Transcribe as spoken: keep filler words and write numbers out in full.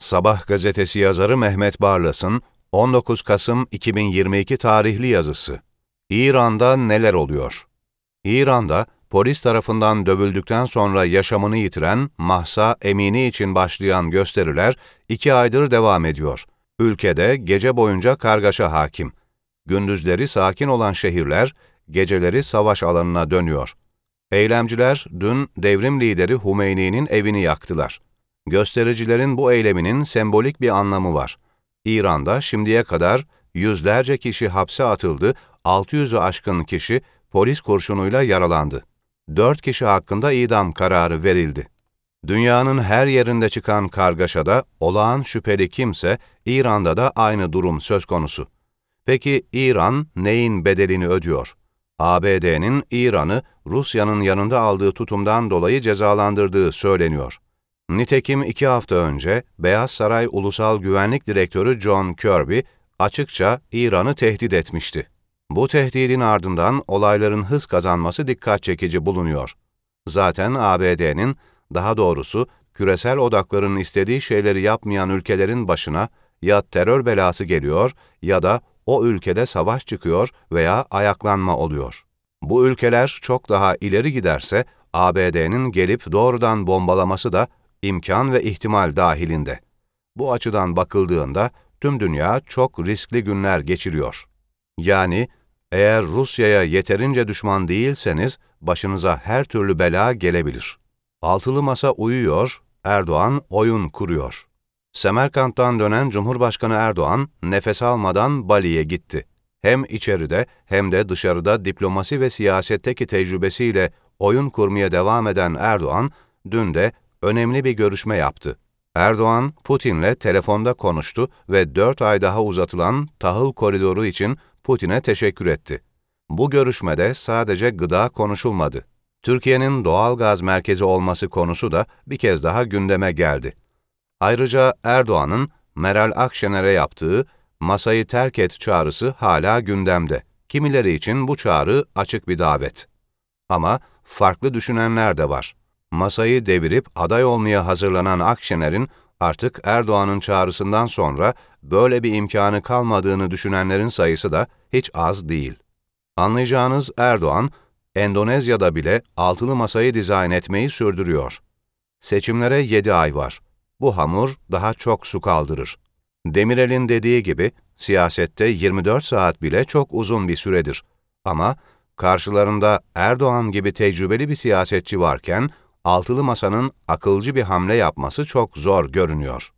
Sabah gazetesi yazarı Mehmet Barlas'ın on dokuz Kasım iki bin yirmi iki tarihli yazısı. İran'da neler oluyor? İran'da polis tarafından dövüldükten sonra yaşamını yitiren Mahsa Emini için başlayan gösteriler iki aydır devam ediyor. Ülkede gece boyunca kargaşa hakim. Gündüzleri sakin olan şehirler, geceleri savaş alanına dönüyor. Eylemciler dün devrim lideri Hümeyni'nin evini yaktılar. Göstericilerin bu eyleminin sembolik bir anlamı var. İran'da şimdiye kadar yüzlerce kişi hapse atıldı, altı yüzü aşkın kişi polis kurşunuyla yaralandı. dört kişi hakkında idam kararı verildi. Dünyanın her yerinde çıkan kargaşada olağan şüpheli kimse, İran'da da aynı durum söz konusu. Peki İran neyin bedelini ödüyor? A B D'nin İran'ı Rusya'nın yanında aldığı tutumdan dolayı cezalandırdığı söyleniyor. Nitekim iki hafta önce Beyaz Saray Ulusal Güvenlik Direktörü John Kirby açıkça İran'ı tehdit etmişti. Bu tehdidin ardından olayların hız kazanması dikkat çekici bulunuyor. Zaten A B D'nin, daha doğrusu küresel odakların istediği şeyleri yapmayan ülkelerin başına ya terör belası geliyor ya da o ülkede savaş çıkıyor veya ayaklanma oluyor. Bu ülkeler çok daha ileri giderse A B D'nin gelip doğrudan bombalaması da imkan ve ihtimal dahilinde. Bu açıdan bakıldığında tüm dünya çok riskli günler geçiriyor. Yani eğer Rusya'ya yeterince düşman değilseniz başınıza her türlü bela gelebilir. Altılı Masa uyuyor, Erdoğan oyun kuruyor. Semerkant'tan dönen Cumhurbaşkanı Erdoğan nefes almadan Bali'ye gitti. Hem içeride hem de dışarıda diplomasi ve siyasetteki tecrübesiyle oyun kurmaya devam eden Erdoğan, dün de önemli bir görüşme yaptı. Erdoğan, Putin'le telefonda konuştu ve dört ay daha uzatılan tahıl koridoru için Putin'e teşekkür etti. Bu görüşmede sadece gıda konuşulmadı. Türkiye'nin doğal gaz merkezi olması konusu da bir kez daha gündeme geldi. Ayrıca Erdoğan'ın Meral Akşener'e yaptığı masayı terk et çağrısı hala gündemde. Kimileri için bu çağrı açık bir davet. Ama farklı düşünenler de var. Masayı devirip aday olmaya hazırlanan Akşener'in artık Erdoğan'ın çağrısından sonra böyle bir imkanı kalmadığını düşünenlerin sayısı da hiç az değil. Anlayacağınız Erdoğan, Endonezya'da bile altılı masayı dizayn etmeyi sürdürüyor. Seçimlere yedi ay var. Bu hamur daha çok su kaldırır. Demirel'in dediği gibi, siyasette yirmi dört saat bile çok uzun bir süredir. Ama karşılarında Erdoğan gibi tecrübeli bir siyasetçi varken, altılı masanın akılcı bir hamle yapması çok zor görünüyor.